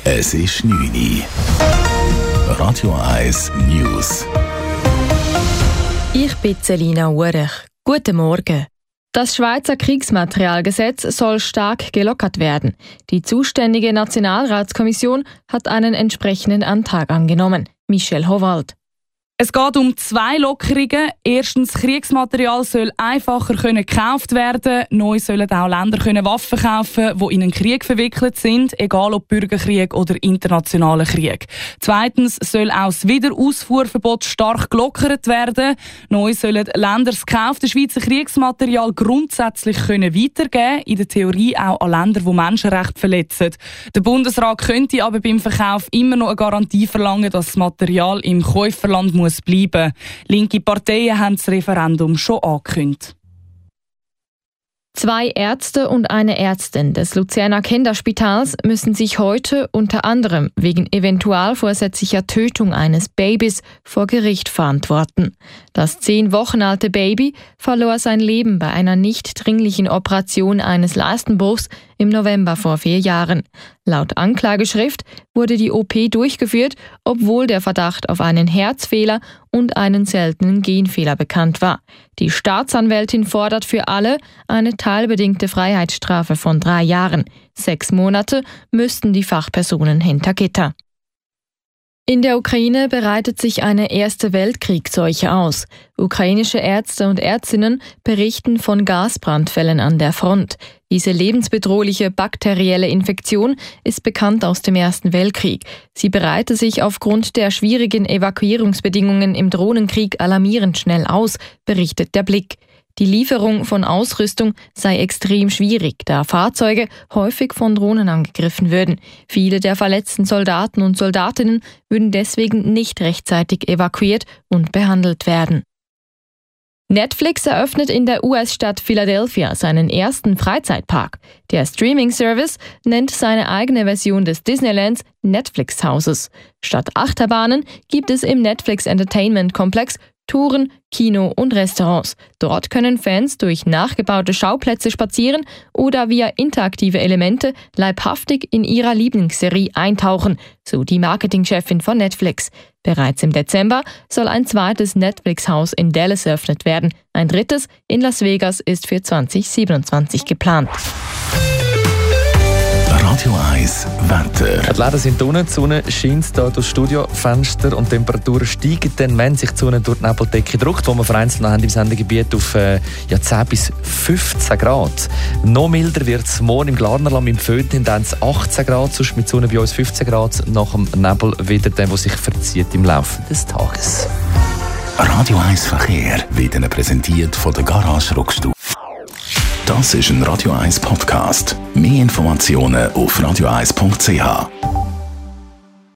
Es ist 9 Uhr. Radio 1 News. Ich bin Selina Urech. Guten Morgen. Das Schweizer Kriegsmaterialgesetz soll stark gelockert werden. Die zuständige Nationalratskommission hat einen entsprechenden Antrag angenommen. Michelle Howald. Es geht um 2 Lockerungen. Erstens, Kriegsmaterial soll einfacher gekauft werden. Neu sollen auch Länder Waffen kaufen, die in einen Krieg verwickelt sind, egal ob Bürgerkrieg oder internationaler Krieg. Zweitens soll auch das Wiederausfuhrverbot stark gelockert werden. Neu sollen Länder das gekaufte Schweizer Kriegsmaterial grundsätzlich weitergeben, in der Theorie auch an Länder, die Menschenrechte verletzen. Der Bundesrat könnte aber beim Verkauf immer noch eine Garantie verlangen, dass das Material im Käuferland muss bleiben. Linke Parteien haben das Referendum schon angekündigt. 2 Ärzte und eine Ärztin des Luzerner Kinderspitals müssen sich heute unter anderem wegen eventual vorsätzlicher Tötung eines Babys vor Gericht verantworten. Das 10 Wochen alte Baby verlor sein Leben bei einer nicht dringlichen Operation eines Leistenbruchs im November vor 4 Jahren. Laut Anklageschrift wurde die OP durchgeführt, obwohl der Verdacht auf einen Herzfehler und einen seltenen Genfehler bekannt war. Die Staatsanwältin fordert für alle eine teilbedingte Freiheitsstrafe von 3 Jahren. 6 Monate müssten die Fachpersonen hinter Gitter. In der Ukraine bereitet sich eine erste Weltkriegsseuche aus. Ukrainische Ärzte und Ärztinnen berichten von Gasbrandfällen an der Front. Diese lebensbedrohliche bakterielle Infektion ist bekannt aus dem Ersten Weltkrieg. Sie breite sich aufgrund der schwierigen Evakuierungsbedingungen im Drohnenkrieg alarmierend schnell aus, berichtet der Blick. Die Lieferung von Ausrüstung sei extrem schwierig, da Fahrzeuge häufig von Drohnen angegriffen würden. Viele der verletzten Soldaten und Soldatinnen würden deswegen nicht rechtzeitig evakuiert und behandelt werden. Netflix eröffnet in der US-Stadt Philadelphia seinen ersten Freizeitpark. Der Streaming-Service nennt seine eigene Version des Disneylands Netflix-Hauses. Statt Achterbahnen gibt es im Netflix Entertainment-Komplex Touren, Kino und Restaurants. Dort können Fans durch nachgebaute Schauplätze spazieren oder via interaktive Elemente leibhaftig in ihrer Lieblingsserie eintauchen, so die Marketingchefin von Netflix. Bereits im Dezember soll ein 2. Netflix-Haus in Dallas eröffnet werden. Ein 3. in Las Vegas ist für 2027 geplant. Radio 1 Wetter. Die Läden sind unten, die Sonne scheint hier durchs Studiofenster und die Temperaturen steigen dann, wenn sich die Sonne durch die Nebeldecke drückt, wo wir vereinzelt noch haben im Sendegebiet auf 10 bis 15 Grad. Noch milder wird es morgen im Glarnerland, im Föhn Tendenz 18 Grad, sonst mit Sonne bei uns 15 Grad, nach dem Nebel wieder der, der sich verzieht im Laufe des Tages. Radio 1 Verkehr wird Ihnen präsentiert von der Garage Ruckstuhl. Das ist ein Radio 1 Podcast. Mehr Informationen auf radio1.ch.